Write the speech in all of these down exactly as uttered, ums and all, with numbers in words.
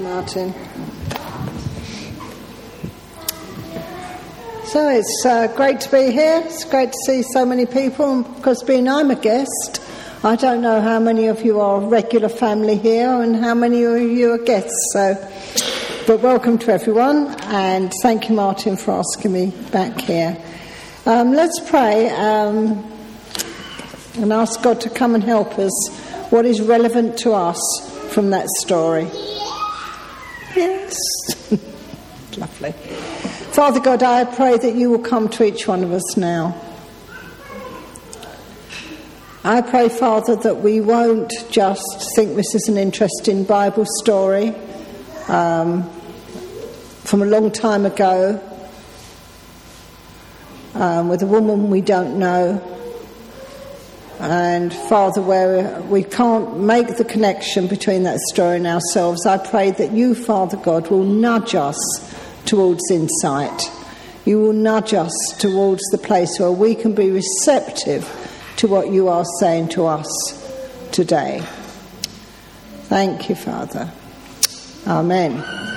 you, Martin. So it's uh, great to be here. It's great to see so many people. And because being I'm a guest, I don't know how many of you are regular family here and how many of you are guests. So, but welcome to everyone, and thank you, Martin, for asking me back here. Um, let's pray um, and ask God to come and help us. What is relevant to us from that story? Yes. Lovely. Father God, I pray that you will come to each one of us now. I pray, Father, that we won't just think this is an interesting Bible story um, from a long time ago um, with a woman we don't know. And Father, where we can't make the connection between that story and ourselves, I pray that you, Father God, will nudge us towards insight. You will nudge us towards the place where we can be receptive to what you are saying to us today. Thank you, Father. Amen.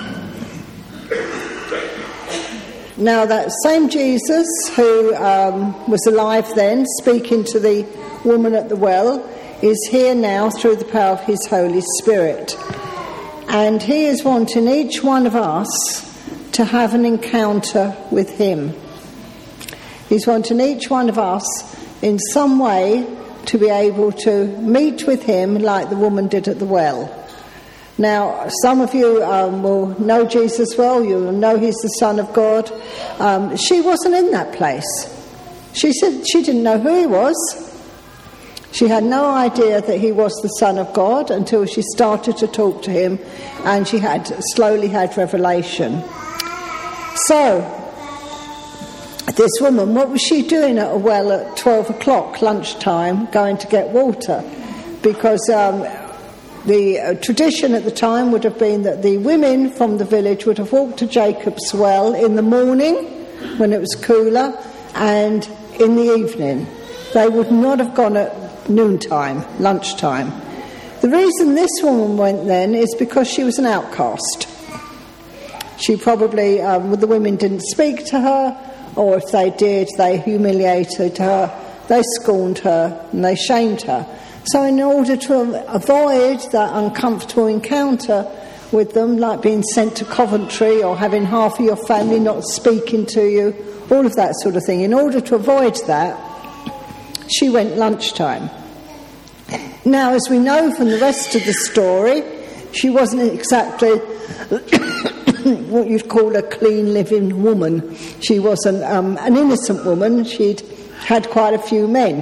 Now, that same Jesus who um, was alive then, speaking to the woman at the well, is here now through the power of his Holy Spirit. And he is wanting each one of us to have an encounter with him. He's wanting each one of us in some way to be able to meet with him like the woman did at the well. Now, some of you um, will know Jesus well. You'll know he's the Son of God. Um, she wasn't in that place. She said she didn't know who he was. She had no idea that he was the Son of God until she started to talk to him, and she had slowly had revelation. So, this woman, what was she doing at a well at twelve o'clock lunchtime, going to get water? Because um, the uh, tradition at the time would have been that the women from the village would have walked to Jacob's well in the morning when it was cooler, and in the evening. They would not have gone at noontime, lunchtime. The reason this woman went then is because she was an outcast. She probably, um, the women didn't speak to her, or if they did, they humiliated her, they scorned her, and they shamed her. So in order to avoid that uncomfortable encounter with them, like being sent to Coventry or having half of your family not speaking to you, all of that sort of thing, in order to avoid that, she went lunchtime. Now, as we know from the rest of the story, she wasn't exactly what you'd call a clean living woman. She wasn't um, an innocent woman. She'd had quite a few men,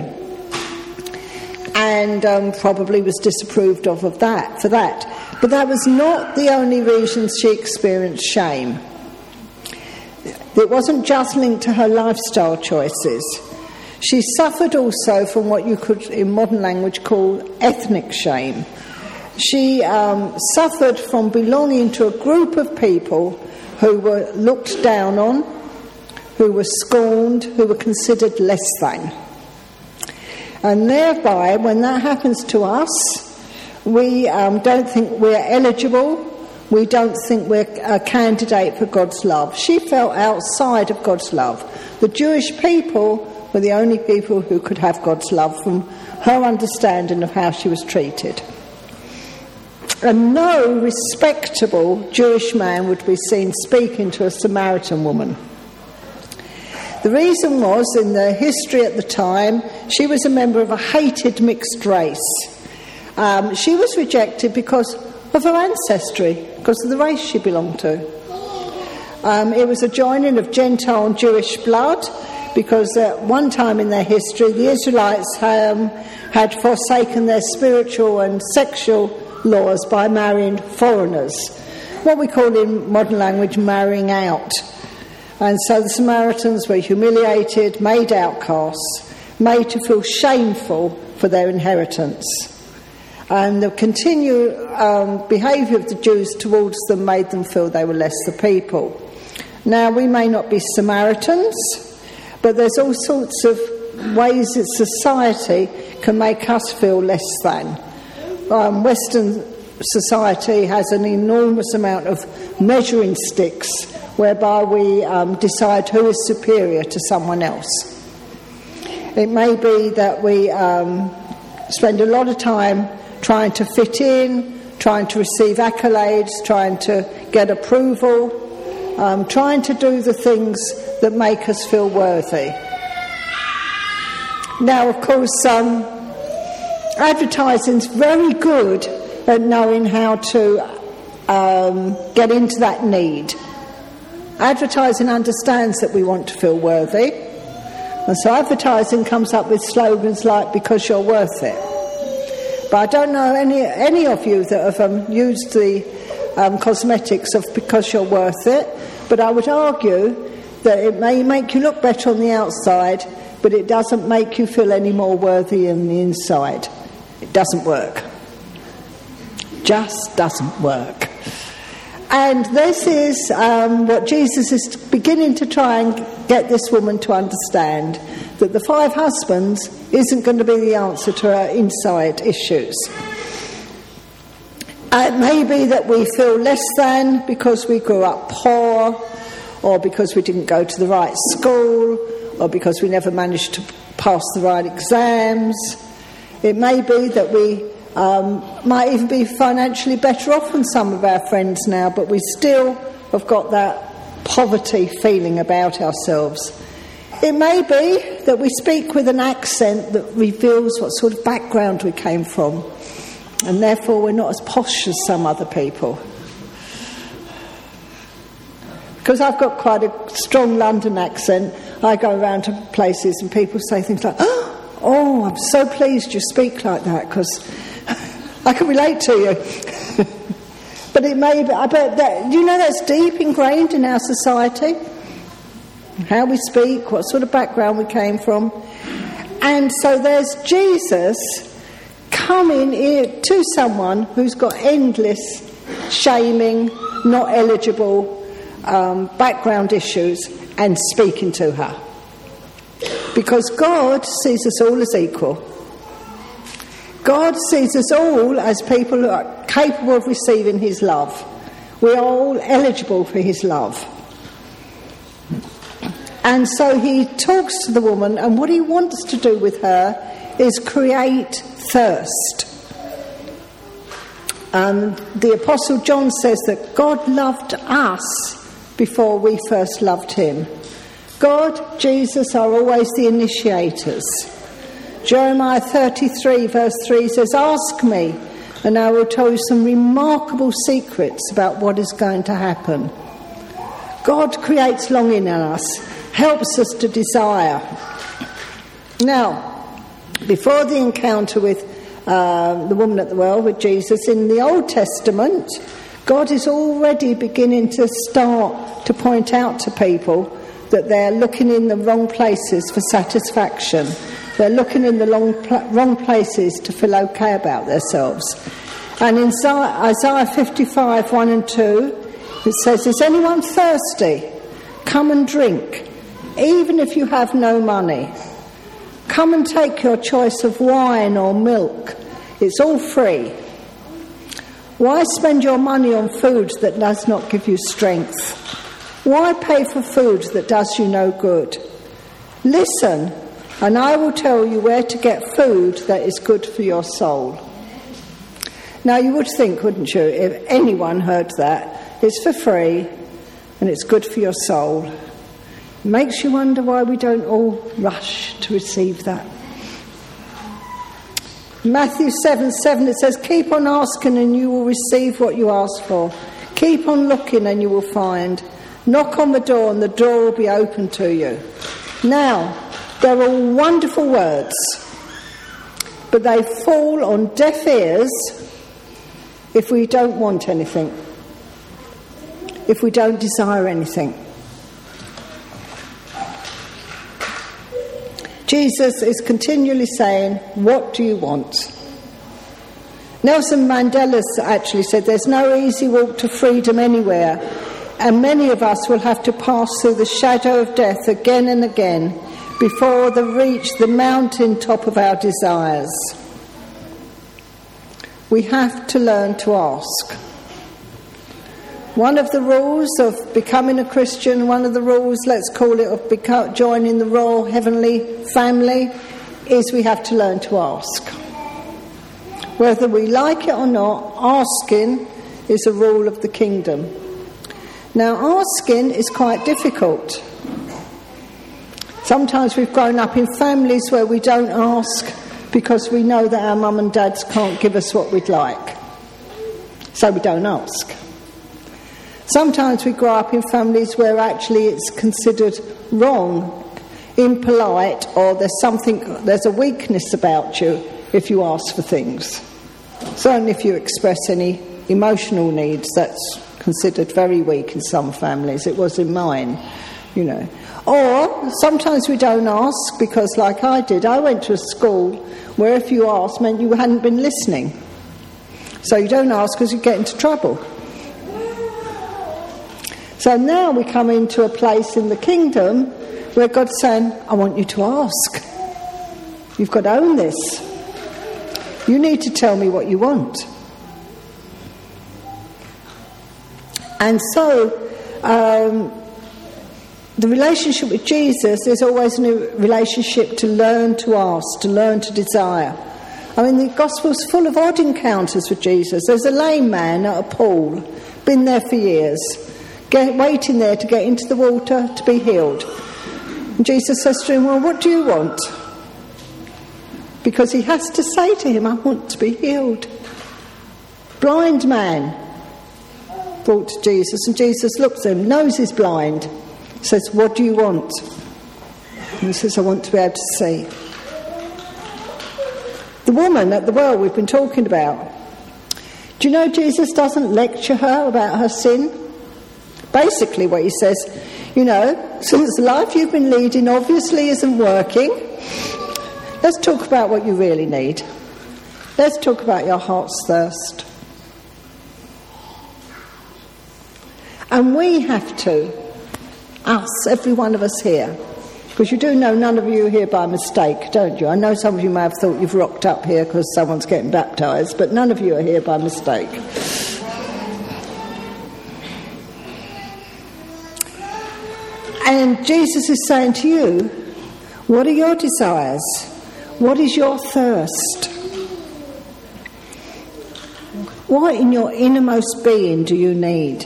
and um, probably was disapproved of, of that for that. But that was not the only reason she experienced shame. It wasn't just linked to her lifestyle choices. She suffered also from what you could, in modern language, call ethnic shame. She um, suffered from belonging to a group of people who were looked down on, who were scorned, who were considered less than. And thereby, when that happens to us, we um, don't think we're eligible, we don't think we're a candidate for God's love. She felt outside of God's love. The Jewish people were the only people who could have God's love from her understanding of how she was treated. And no respectable Jewish man would be seen speaking to a Samaritan woman. The reason was, in the history at the time, she was a member of a hated mixed race. Um, she was rejected because of her ancestry, because of the race she belonged to. Um, it was a joining of Gentile and Jewish blood, because at one time in their history, the Israelites um, had forsaken their spiritual and sexual laws by marrying foreigners, what we call in modern language marrying out. And so the Samaritans were humiliated, made outcasts, made to feel shameful for their inheritance. And the continued um, behaviour of the Jews towards them made them feel they were less the people. Now, we may not be Samaritans, but there's all sorts of ways that society can make us feel less than. Um, Western society has an enormous amount of measuring sticks whereby we um, decide who is superior to someone else. It may be that we um, spend a lot of time trying to fit in, trying to receive accolades, trying to get approval, um, trying to do the things that make us feel worthy. Now, of course, um, advertising's very good at knowing how to um, get into that need. Advertising understands that we want to feel worthy, and so advertising comes up with slogans like "because you're worth it." But I don't know any any of you that have um, used the um, cosmetics of "because you're worth it," but I would argue that it may make you look better on the outside, but it doesn't make you feel any more worthy in the inside. It doesn't work. Just doesn't work. And this is um, what Jesus is beginning to try and get this woman to understand, that the five husbands isn't going to be the answer to her inside issues. It may be that we feel less than because we grew up poor, or because we didn't go to the right school, or because we never managed to pass the right exams. It may be that we um, might even be financially better off than some of our friends now, but we still have got that poverty feeling about ourselves. It may be that we speak with an accent that reveals what sort of background we came from, and therefore we're not as posh as some other people. Because I've got quite a strong London accent, I go around to places and people say things like, "Oh, I'm so pleased you speak like that, because I can relate to you." But it may be, I bet that, you know, that's deep ingrained in our society, how we speak, what sort of background we came from. And so there's Jesus coming to someone who's got endless shaming, not eligible um, background issues, and speaking to her. Because God sees us all as equal. God sees us all as people who are capable of receiving his love. We are all eligible for his love. And so he talks to the woman, and what he wants to do with her is create thirst. Um, the Apostle John says that God loved us before we first loved him. God, Jesus are always the initiators. Jeremiah thirty-three verse three says, "Ask me, and I will tell you some remarkable secrets about what is going to happen." God creates longing in us, helps us to desire. Now, before the encounter with uh, the woman at the well, with Jesus, in the Old Testament, God is already beginning to start to point out to people that they're looking in the wrong places for satisfaction. They're looking in the long pl- wrong places to feel okay about themselves. And in Isaiah fifty-five, one and two, it says, "Is anyone thirsty? Come and drink, even if you have no money. Come and take your choice of wine or milk. It's all free. Why spend your money on food that does not give you strength? Why pay for food that does you no good? Listen, and I will tell you where to get food that is good for your soul." Now you would think, wouldn't you, if anyone heard that, it's for free and it's good for your soul. It makes you wonder why we don't all rush to receive that. Matthew seven seven, it says, "Keep on asking and you will receive what you ask for. Keep on looking and you will find. Knock on the door and the door will be open to you." Now, they're all wonderful words, but they fall on deaf ears if we don't want anything, if we don't desire anything. Jesus is continually saying, "What do you want?" Nelson Mandela actually said, "There's no easy walk to freedom anywhere, and many of us will have to pass through the shadow of death again and again before they reach the mountain top of our desires." we have to learn to ask. One of the rules of becoming a Christian, one of the rules, let's call it, of become, joining the royal heavenly family, is we have to learn to ask. Whether we like it or not, asking is a rule of the kingdom. Now, asking is quite difficult. Sometimes we've grown up in families where we don't ask because we know that our mum and dads can't give us what we'd like. So we don't ask. Sometimes we grow up in families where actually it's considered wrong, impolite, or there's something, there's a weakness about you if you ask for things. Certainly if you express any emotional needs, that's considered very weak in some families. It was in mine, you know. Or sometimes we don't ask because, like I did, I went to a school where if you asked meant you hadn't been listening. So you don't ask because you get into trouble. So now we come into a place in the kingdom where God's saying, I want you to ask. You've got to own this. You need to tell me what you want. And so um, the relationship with Jesus is always a relationship to learn to ask, to learn to desire. I mean, the Gospel's full of odd encounters with Jesus. There's a lame man at a pool, been there for years, get, waiting there to get into the water to be healed. And Jesus says to him, well, what do you want? Because he has to say to him, I want to be healed. Blind man brought to Jesus, and Jesus looks at him, knows he's blind, says, what do you want? And he says, I want to be able to see. The woman at the well we've been talking about, do you know Jesus doesn't lecture her about her sin? Basically what he says, you know, since the life you've been leading obviously isn't working, let's talk about what you really need. Let's talk about your heart's thirst. And we have to, us, every one of us here, because you do know none of you are here by mistake, don't you? I know some of you may have thought you've rocked up here because someone's getting baptised, but none of you are here by mistake. And Jesus is saying to you, what are your desires? What is your thirst? What in your innermost being do you need?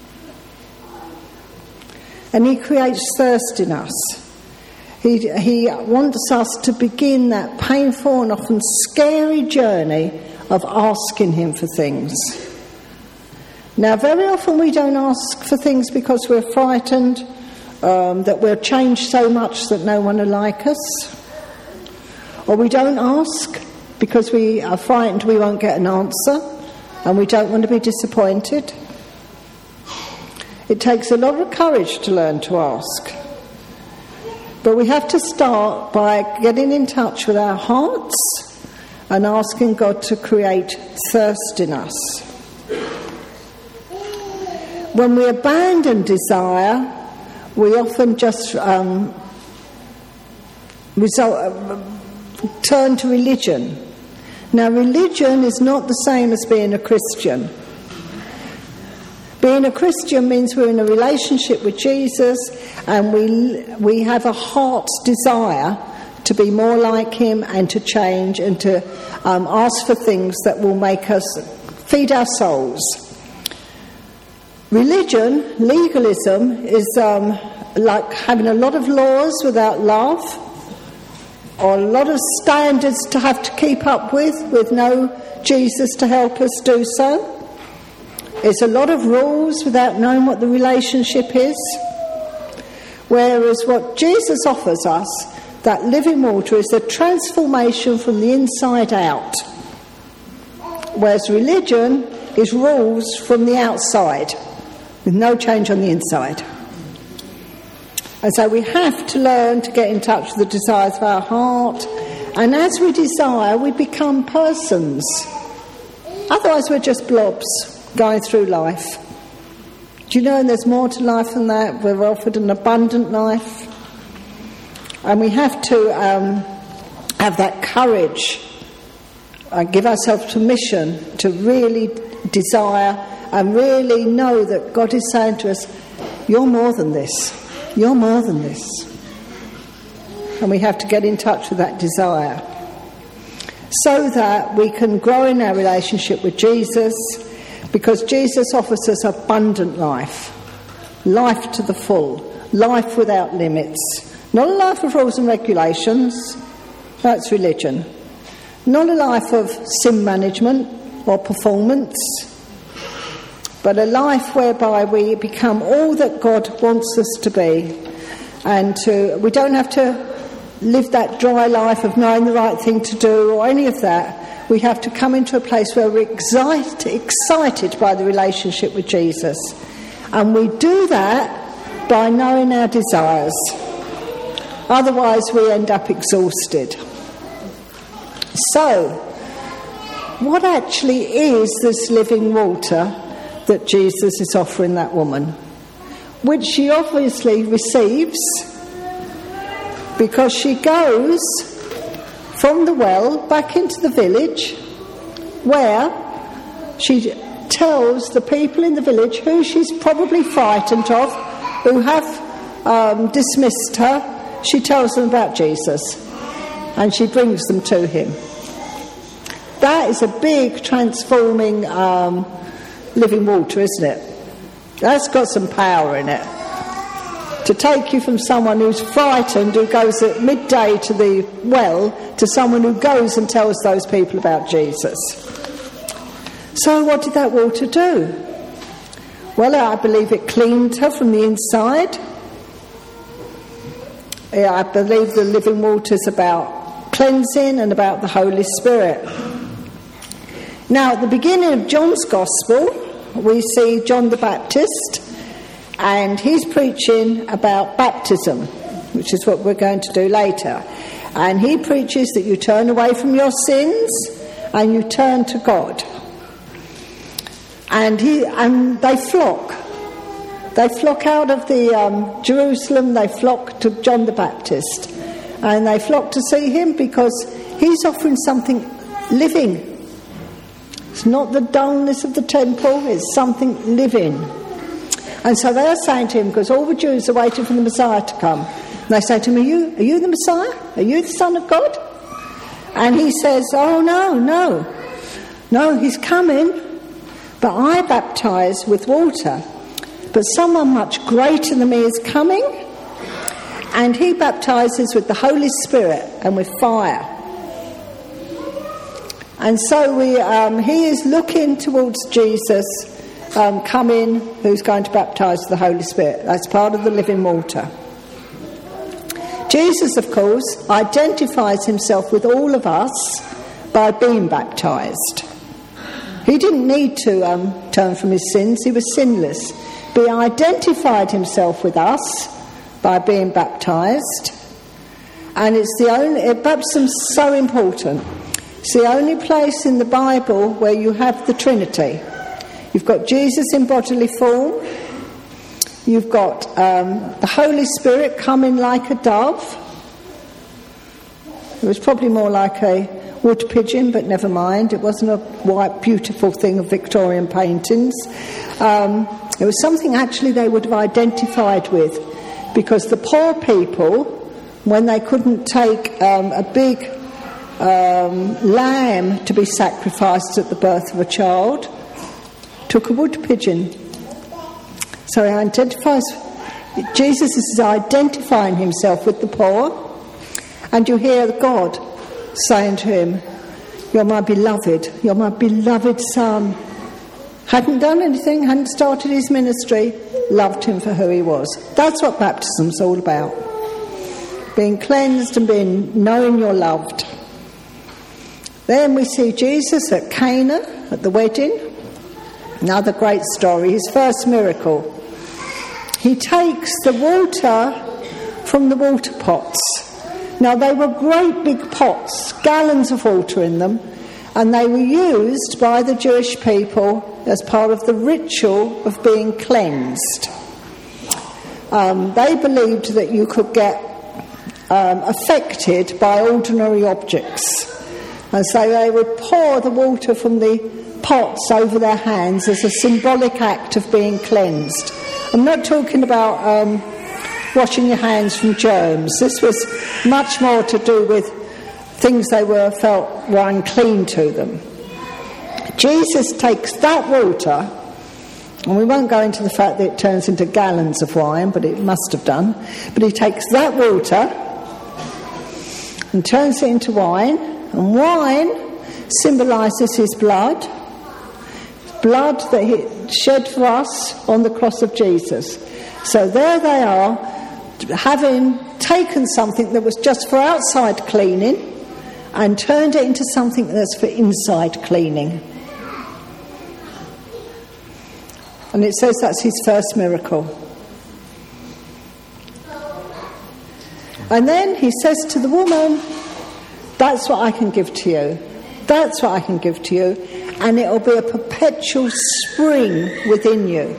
And he creates thirst in us. He, he wants us to begin that painful and often scary journey of asking him for things. Now, very often we don't ask for things because we're frightened, um, that we'll change so much that no one will like us. Or we don't ask because we are frightened we won't get an answer and we don't want to be disappointed. It takes a lot of courage to learn to ask. But we have to start by getting in touch with our hearts and asking God to create thirst in us. When we abandon desire, we often just um, result, uh, turn to religion. Now, religion is not the same as being a Christian. Being a Christian means we're in a relationship with Jesus and we we have a heart's desire to be more like him and to change and to um, ask for things that will make us feed our souls. Religion, legalism, is um, like having a lot of laws without love, or a lot of standards to have to keep up with, with no Jesus to help us do so. It's a lot of rules without knowing what the relationship is. Whereas what Jesus offers us, that living water, is a transformation from the inside out. Whereas religion is rules from the outside, with no change on the inside. And so we have to learn to get in touch with the desires of our heart. And as we desire, we become persons. Otherwise we're just blobs going through life. Do you know there's more to life than that? We're offered an abundant life. And we have to um, have that courage and give ourselves permission to really desire and really know that God is saying to us, you're more than this. You're more than this. And we have to get in touch with that desire so that we can grow in our relationship with Jesus, because Jesus offers us abundant life, life to the full, life without limits. Not a life of rules and regulations, that's religion. Not a life of sin management or performance, but a life whereby we become all that God wants us to be. And to, we don't have to live that dry life of knowing the right thing to do or any of that. We have to come into a place where we're excite, excited by the relationship with Jesus. And we do that by knowing our desires. Otherwise we end up exhausted. So, what actually is this living water that Jesus is offering that woman? Which she obviously receives, because she goes from the well back into the village, where she tells the people in the village who she's probably frightened of, who have um, dismissed her. She tells them about Jesus, and she brings them to him. That is a big transforming um, living water, isn't it? That's got some power in it. To take you from someone who's frightened, who goes at midday to the well, to someone who goes and tells those people about Jesus. So what did that water do? Well, I believe it cleaned her from the inside. Yeah, I believe the living water is about cleansing and about the Holy Spirit. Now, at the beginning of John's Gospel, we see John the Baptist, and he's preaching about baptism, which is what we're going to do later. And he preaches that you turn away from your sins and you turn to God. And he and they flock. They flock out of the um, Jerusalem, they flock to John the Baptist. And they flock to see him because he's offering something living. It's not the dullness of the temple, it's something living. And so they're saying to him, because all the Jews are waiting for the Messiah to come, and they say to him, are you, are you the Messiah? Are you the Son of God? And he says, oh no, no. No, he's coming, but I baptise with water. But someone much greater than me is coming, and he baptises with the Holy Spirit and with fire. And so we, um, he is looking towards Jesus um, coming, who's going to baptise with the Holy Spirit. That's part of the living water. Jesus, of course, identifies himself with all of us by being baptised. He didn't need to um, turn from his sins, he was sinless. But he identified himself with us by being baptised. And it's the only, baptism's so important. It's the only place in the Bible where you have the Trinity. You've got Jesus in bodily form. You've got um, the Holy Spirit coming like a dove. It was probably more like a wood pigeon, but never mind. It wasn't a white, beautiful thing of Victorian paintings. Um, it was something actually they would have identified with, because the poor people, when they couldn't take um, a big um, lamb to be sacrificed at the birth of a child, took a wood pigeon. So he identifies, Jesus is identifying himself with the poor, and you hear God saying to him, "You're my beloved, you're my beloved son." Hadn't done anything, hadn't started his ministry, loved him for who he was. That's what baptism's all about. Being cleansed and being knowing you're loved. Then we see Jesus at Cana, at the wedding. Another great story, his first miracle. He takes the water from the water pots. Now they were great big pots, gallons of water in them, and they were used by the Jewish people as part of the ritual of being cleansed. Um, they believed that you could get um, affected by ordinary objects. And so they would pour the water from the pots over their hands as a symbolic act of being cleansed. I'm not talking about um, washing your hands from germs. This was much more to do with things they were felt were unclean to them. Jesus takes that water, and we won't go into the fact that it turns into gallons of wine, but it must have done. But he takes that water and turns it into wine, and wine symbolises his blood, blood that he shed for us on the cross of Jesus. So there they are, having taken something that was just for outside cleaning and turned it into something that's for inside cleaning. And it says that's his first miracle. And then he says to the woman, that's what I can give to you. That's what I can give to you. And it'll be a perpetual spring within you.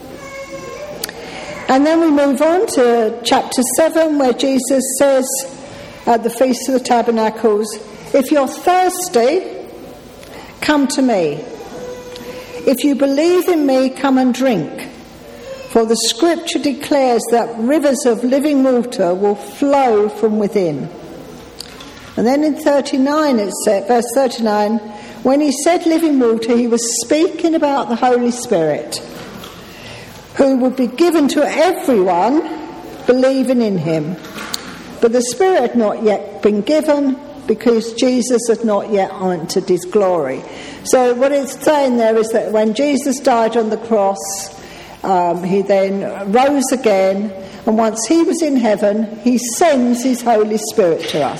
And then we move on to chapter seven, where Jesus says at the Feast of the Tabernacles, if you're thirsty, come to me. If you believe in me, come and drink. For the scripture declares that rivers of living water will flow from within. And then in thirty-nine, it said, verse thirty-nine, when he said living water, he was speaking about the Holy Spirit, who would be given to everyone believing in him. But the Spirit had not yet been given because Jesus had not yet entered his glory. So what it's saying there is that when Jesus died on the cross, um, he then rose again, and once he was in heaven, he sends his Holy Spirit to us.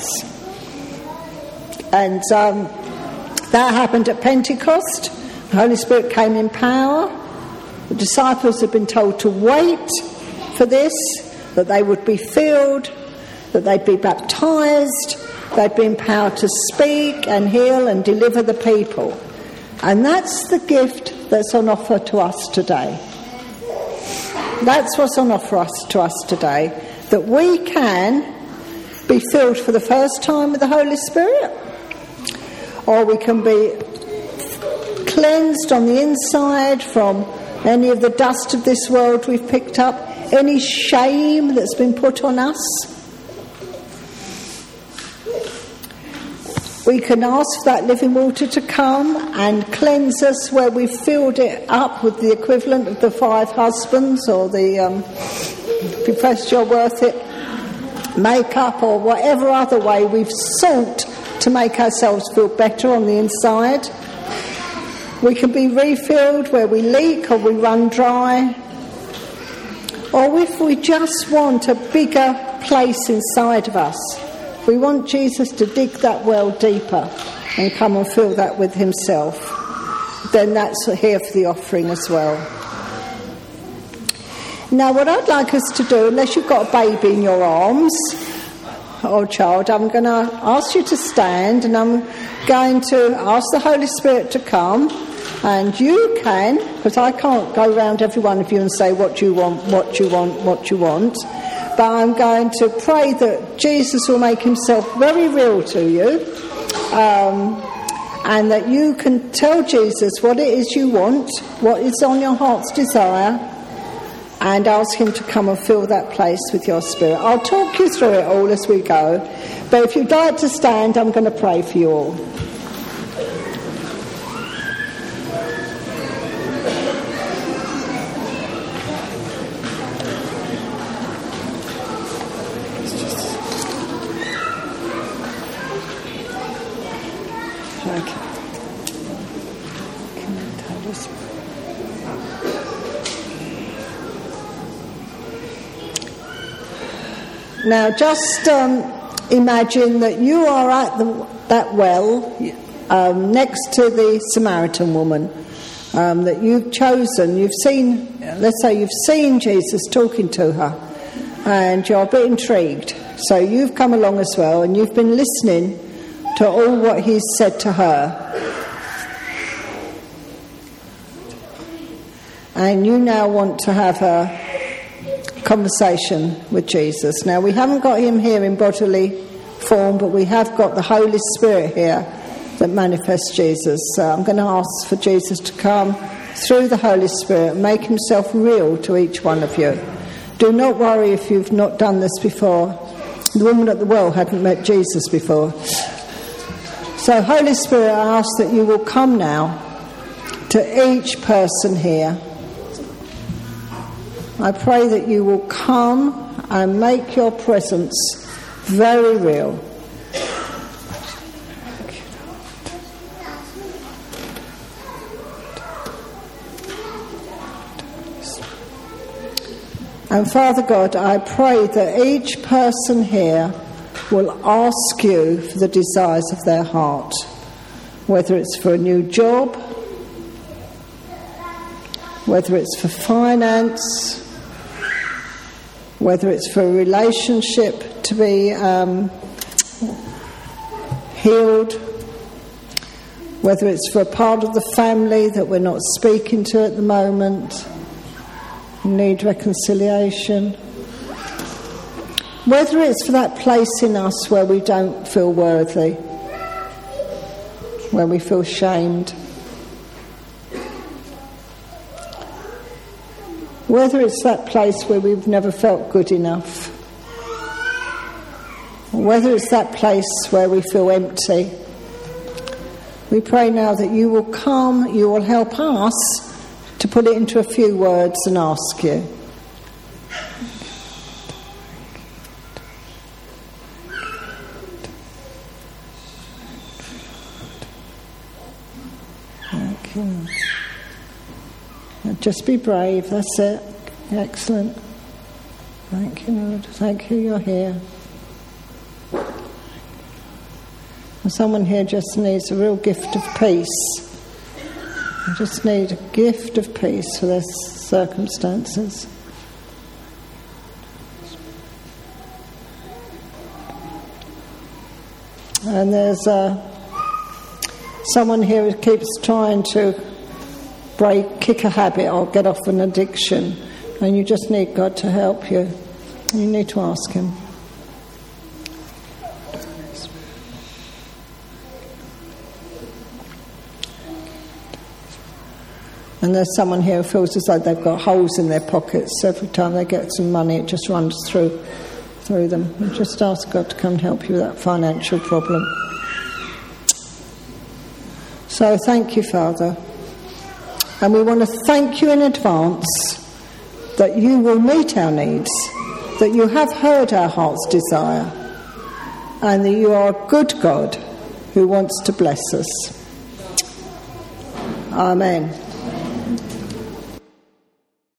And um, that happened at Pentecost. The Holy Spirit came in power. The disciples had been told to wait for this, that they would be filled, that they'd be baptised, they'd be empowered to speak and heal and deliver the people. And that's the gift that's on offer to us today. That's what's on offer us, to us today, that we can be filled for the first time with the Holy Spirit, or we can be cleansed on the inside from any of the dust of this world we've picked up, any shame that's been put on us. We can ask for that living water to come and cleanse us where we've filled it up with the equivalent of the five husbands, or the, um, if you pressed you're worth it, makeup, or whatever other way we've sought to make ourselves feel better on the inside. We can be refilled where we leak or we run dry. Or if we just want a bigger place inside of us, we want Jesus to dig that well deeper and come and fill that with himself, then that's here for the offering as well. Now what I'd like us to do, unless you've got a baby in your arms or child, I'm going to ask you to stand, and I'm going to ask the Holy Spirit to come. And you can, because I can't go around every one of you and say what you want, what you want, what you want, but I'm going to pray that Jesus will make himself very real to you, um, and that you can tell Jesus what it is you want, what is on your heart's desire, and ask him to come and fill that place with your spirit. I'll talk you through it all as we go, but if you'd like to stand, I'm going to pray for you all. Now, just um, imagine that you are at the, that well um, next to the Samaritan woman um, that you've chosen. You've seen, let's say you've seen Jesus talking to her, and you're a bit intrigued. So you've come along as well, and you've been listening to all what he's said to her. And you now want to have a conversation with Jesus. Now, we haven't got him here in bodily form, but we have got the Holy Spirit here that manifest Jesus. So I'm going to ask for Jesus to come through the Holy Spirit and make himself real to each one of you. Do not worry if you've not done this before. The woman at the well hadn't met Jesus before. So Holy Spirit, I ask that you will come now to each person here. I pray that you will come and make your presence very real. And Father God, I pray that each person here will ask you for the desires of their heart, whether it's for a new job, whether it's for finance, whether it's for a relationship to be um, healed, whether it's for a part of the family that we're not speaking to at the moment, need reconciliation, whether it's for that place in us where we don't feel worthy, where we feel shamed, whether it's that place where we've never felt good enough, whether it's that place where we feel empty. We pray now that you will come, you will help us to put it into a few words and ask you. Thank you. Now just be brave, that's it. Excellent. Thank you, Lord. Thank you, you're here. And someone here just needs a real gift of peace. I just need a gift of peace for their circumstances. And there's uh, someone here who keeps trying to break, kick a habit or get off an addiction, and you just need God to help you. You need to ask him. And there's someone here who feels as though they've got holes in their pockets. Every time they get some money, it just runs through through them. And just ask God to come and help you with that financial problem. So thank you, Father. And we want to thank you in advance that you will meet our needs, that you have heard our heart's desire, and that you are a good God who wants to bless us. Amen.